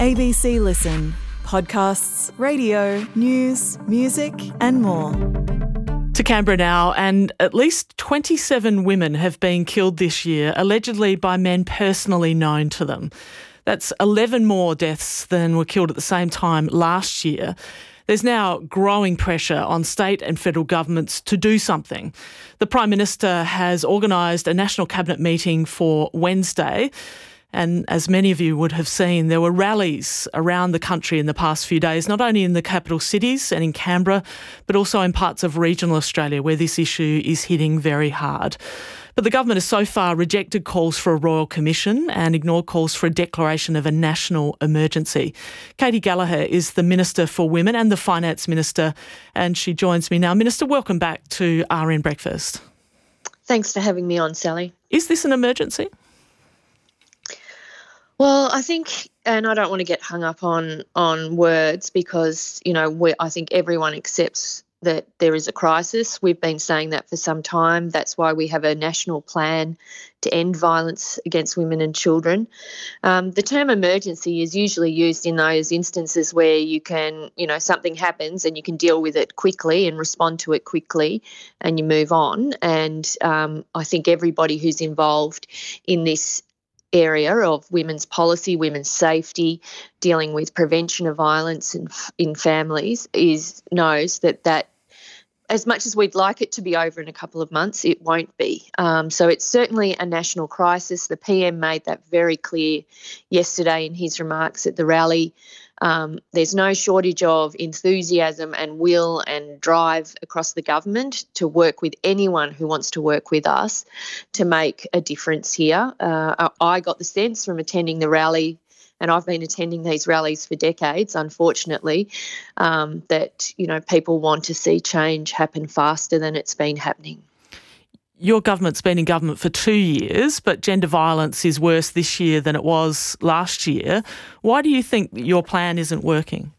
ABC Listen. Podcasts, radio, news, music and more. To Canberra now, and at least 27 women have been killed this year, allegedly by men personally known to them. That's 11 more deaths than were killed at the same time last year. There's now growing pressure on state and federal governments to do something. The Prime Minister has organised a National Cabinet meeting for Wednesday. And as many of you would have seen, there were rallies around the country in the past few days, not only in the capital cities and in Canberra, but also in parts of regional Australia where this issue is hitting very hard. But the government has so far rejected calls for a royal commission and ignored calls for a declaration of a national emergency. Katie Gallagher is the Minister for Women and the Finance Minister, and she joins me now. Minister, welcome back to RN Breakfast. Thanks for having me on, Sally. Is this an emergency? Well, I think, and I don't want to get hung up on words because, I think everyone accepts that there is a crisis. We've been saying that for some time. That's why we have a national plan to end violence against women and children. The term emergency is usually used in those instances where you can, something happens and you can deal with it quickly and respond to it quickly and you move on. And I think everybody who's involved in this area of women's policy, women's safety, dealing with prevention of violence in families knows that as much as we'd like it to be over in a couple of months, it won't be. So it's certainly a national crisis. The PM made that very clear yesterday in his remarks at the rally. There's no shortage of enthusiasm and will and drive across the government to work with anyone who wants to work with us to make a difference here. I got the sense from attending the rally, and I've been attending these rallies for decades, unfortunately, that, people want to see change happen faster than it's been happening. Your government's been in government for 2 years, but gender violence is worse this year than it was last year. Why do you think your plan isn't working?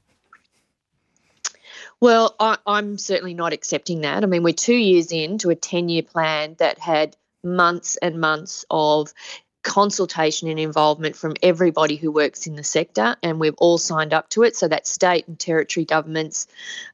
Well, I'm certainly not accepting that. I mean, we're 2 years into a 10-year plan that had months and months of consultation and involvement from everybody who works in the sector, and we've all signed up to it. So that's state and territory governments,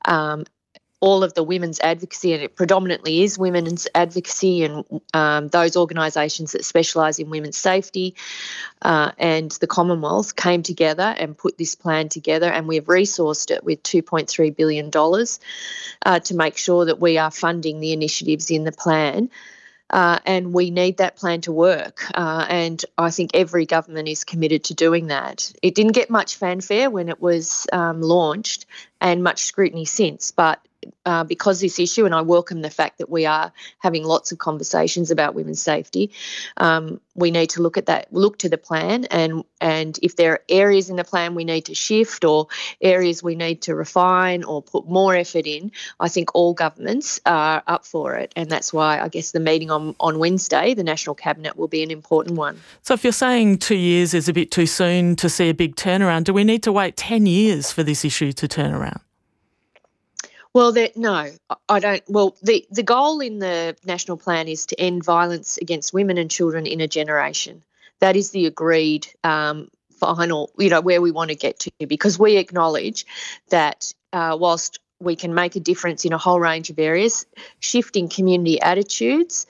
all of the women's advocacy, and it predominantly is women's advocacy and those organisations that specialise in women's safety and the Commonwealth came together and put this plan together, and we've resourced it with $2.3 billion to make sure that we are funding the initiatives in the plan. And we need that plan to work. And I think every government is committed to doing that. It didn't get much fanfare when it was launched and much scrutiny since, but because this issue, and I welcome the fact that we are having lots of conversations about women's safety, we need to look to the plan, and if there are areas in the plan we need to shift or areas we need to refine or put more effort in, I think all governments are up for it, and that's why I guess the meeting on Wednesday, the National Cabinet, will be an important one. So if you're saying 2 years is a bit too soon to see a big turnaround, do we need to wait 10 years for this issue to turn around? Well, no, I don't. Well, the goal in the national plan is to end violence against women and children in a generation. That is the agreed final, where we want to get to, because we acknowledge that whilst we can make a difference in a whole range of areas, shifting community attitudes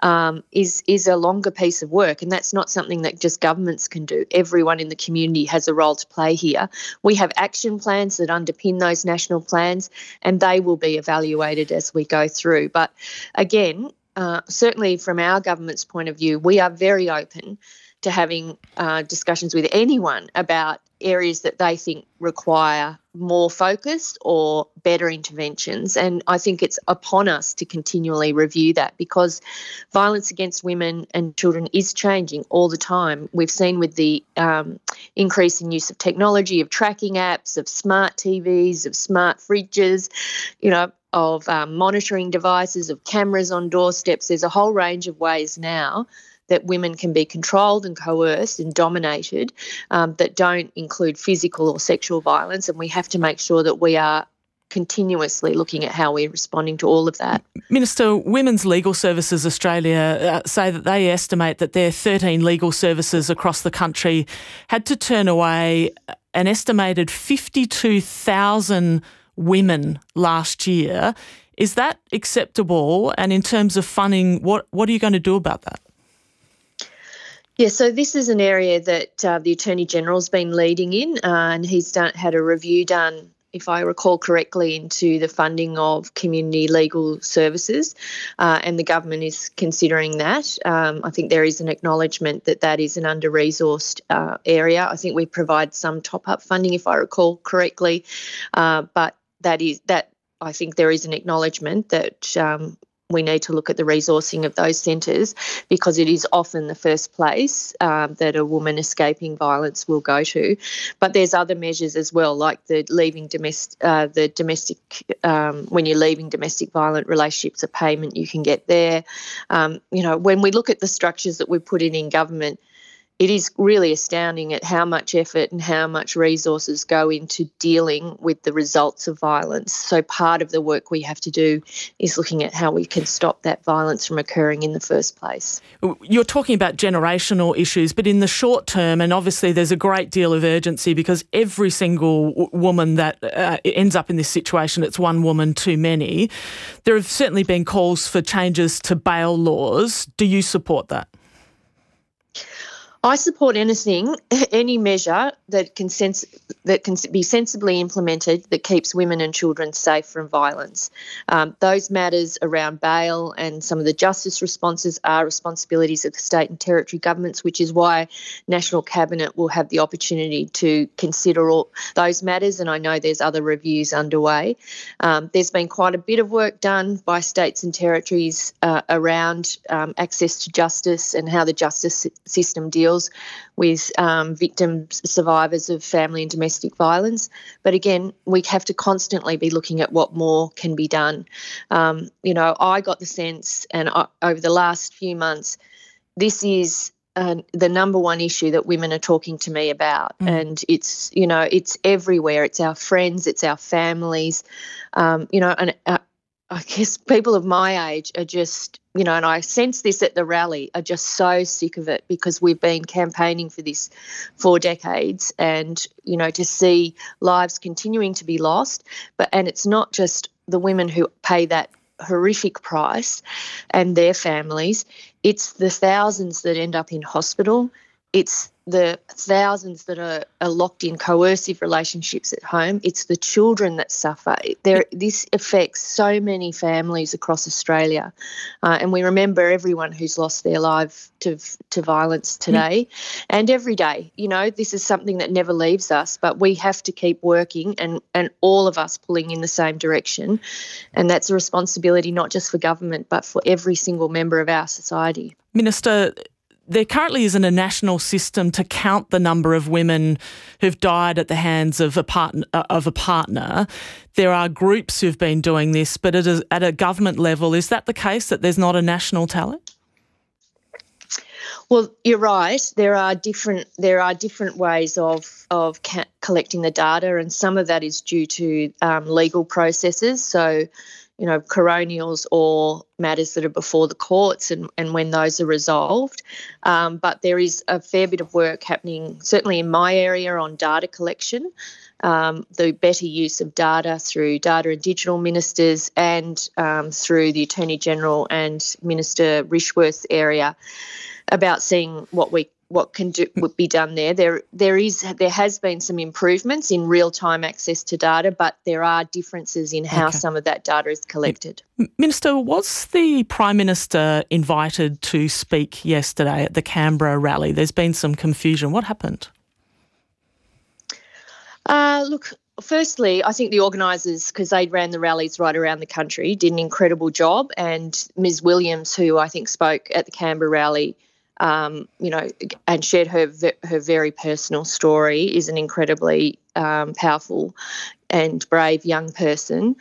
is a longer piece of work, and that's not something that just governments can do. Everyone in the community has a role to play here. We have action plans that underpin those national plans, and they will be evaluated as we go through. But again, certainly from our government's point of view, we are very open to having discussions with anyone about areas that they think require more focused or better interventions. And I think it's upon us to continually review that, because violence against women and children is changing all the time. We've seen with the increase in use of technology, of tracking apps, of smart TVs, of smart fridges, of monitoring devices, of cameras on doorsteps. There's a whole range of ways now that women can be controlled and coerced and dominated that don't include physical or sexual violence, and we have to make sure that we are continuously looking at how we're responding to all of that. Minister, Women's Legal Services Australia say that they estimate that their 13 legal services across the country had to turn away an estimated 52,000 women last year. Is that acceptable? And in terms of funding, what are you going to do about that? Yeah, so this is an area that the Attorney-General's been leading in, and he's had a review done, if I recall correctly, into the funding of community legal services, and the government is considering that. I think there is an acknowledgement that that is an under-resourced area. I think we provide some top-up funding, if I recall correctly, but I think there is an acknowledgement that we need to look at the resourcing of those centres, because it is often the first place that a woman escaping violence will go to. But there's other measures as well, like when you're leaving domestic violent relationships, a payment you can get there. When we look at the structures that we put in government, it is really astounding at how much effort and how much resources go into dealing with the results of violence. So part of the work we have to do is looking at how we can stop that violence from occurring in the first place. You're talking about generational issues, but in the short term, and obviously there's a great deal of urgency because every single woman that ends up in this situation, it's one woman too many. There have certainly been calls for changes to bail laws. Do you support that? I support any measure that can be sensibly implemented that keeps women and children safe from violence. Those matters around bail and some of the justice responses are responsibilities of the state and territory governments, which is why National Cabinet will have the opportunity to consider all those matters, and I know there's other reviews underway. There's been quite a bit of work done by states and territories around access to justice and how the justice system deals with victims, survivors of family and domestic violence. But again, we have to constantly be looking at what more can be done. I got the sense, and over the last few months, this is the number one issue that women are talking to me about. And it's everywhere. It's our friends, it's our families, and I guess people of my age are just, and I sense this at the rally, are just so sick of it because we've been campaigning for this for decades, and, to see lives continuing to be lost. And it's not just the women who pay that horrific price and their families, it's the thousands that end up in hospital. It's the thousands that are locked in coercive relationships at home. It's the children that suffer. This affects so many families across Australia. And we remember everyone who's lost their life to violence today and every day. This is something that never leaves us, but we have to keep working and all of us pulling in the same direction. And that's a responsibility not just for government, but for every single member of our society. Minister, there currently isn't a national system to count the number of women who've died at the hands of a partner. There are groups who've been doing this, but at a government level, is that the case, that there's not a national tally? Well, you're right. There are different ways of collecting the data, and some of that is due to legal processes. So, coronials or matters that are before the courts and when those are resolved. But there is a fair bit of work happening, certainly in my area, on data collection, the better use of data through data and digital ministers and through the Attorney-General and Minister Rishworth's area about seeing what would be done there. There has been some improvements in real-time access to data, but there are differences in how some of that data is collected. Minister, was the Prime Minister invited to speak yesterday at the Canberra rally? There's been some confusion. What happened? Look, firstly, I think the organisers, because they ran the rallies right around the country, did an incredible job, and Ms Williams, who I think spoke at the Canberra rally, and shared her very personal story, is an incredibly powerful and brave young person.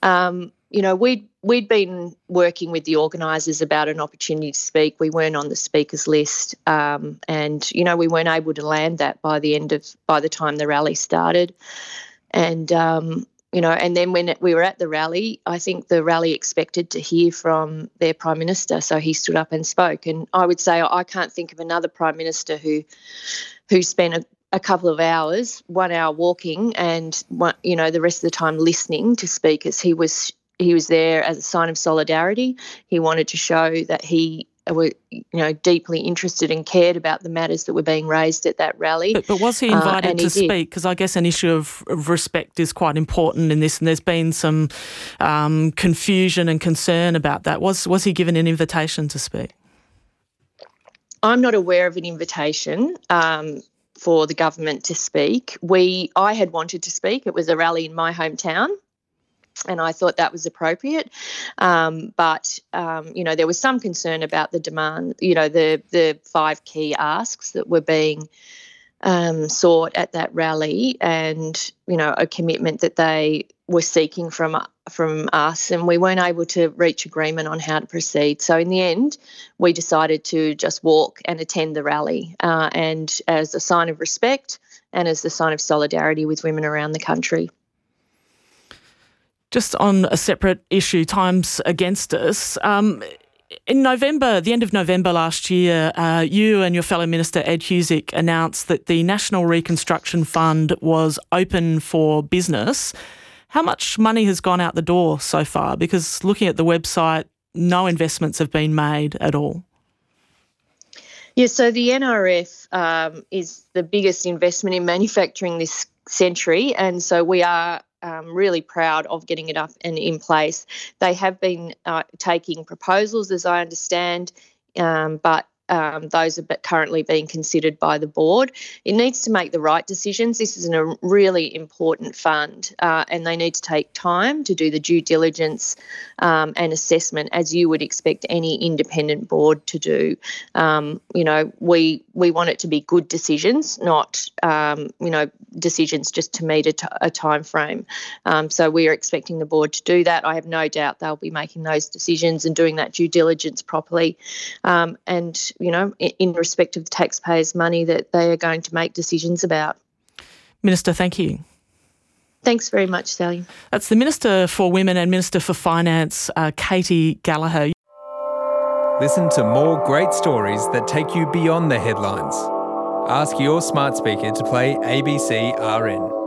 We'd been working with the organisers about an opportunity to speak. We weren't on the speakers list, and we weren't able to land that by the time the rally started. And And then when we were at the rally, I think the rally expected to hear from their Prime Minister, so he stood up and spoke. And I would say I can't think of another Prime Minister who spent a couple of hours, 1 hour walking, and the rest of the time listening to speakers. He was there as a sign of solidarity. He wanted to show that he were deeply interested and cared about the matters that were being raised at that rally. But was he invited to speak? Because I guess an issue of respect is quite important in this, and there's been some confusion and concern about that. Was he given an invitation to speak? I'm not aware of an invitation for the government to speak. I had wanted to speak. It was a rally in my hometown, and I thought that was appropriate. But there was some concern about the demand, the 5 key asks that were being sought at that rally, and, a commitment that they were seeking from us, and we weren't able to reach agreement on how to proceed. So in the end, we decided to just walk and attend the rally, and as a sign of respect and as a sign of solidarity with women around the country. Just on a separate issue, Time's against us. In November, the end of November last year, you and your fellow Minister Ed Husic announced that the National Reconstruction Fund was open for business. How much money has gone out the door so far? Because looking at the website, no investments have been made at all. Yeah, so the NRF is the biggest investment in manufacturing this century, and so we are really proud of getting it up and in place. They have been taking proposals, as I understand, but those are currently being considered by the board. It needs to make the right decisions. This is a really important fund, and they need to take time to do the due diligence and assessment, as you would expect any independent board to do. We want it to be good decisions, not decisions just to meet a time frame. So we are expecting the board to do that. I have no doubt they'll be making those decisions and doing that due diligence properly. And in respect of the taxpayers' money that they are going to make decisions about. Minister, thank you. Thanks very much, Sally. That's the Minister for Women and Minister for Finance, Katie Gallagher. Listen to more great stories that take you beyond the headlines. Ask your smart speaker to play ABC RN.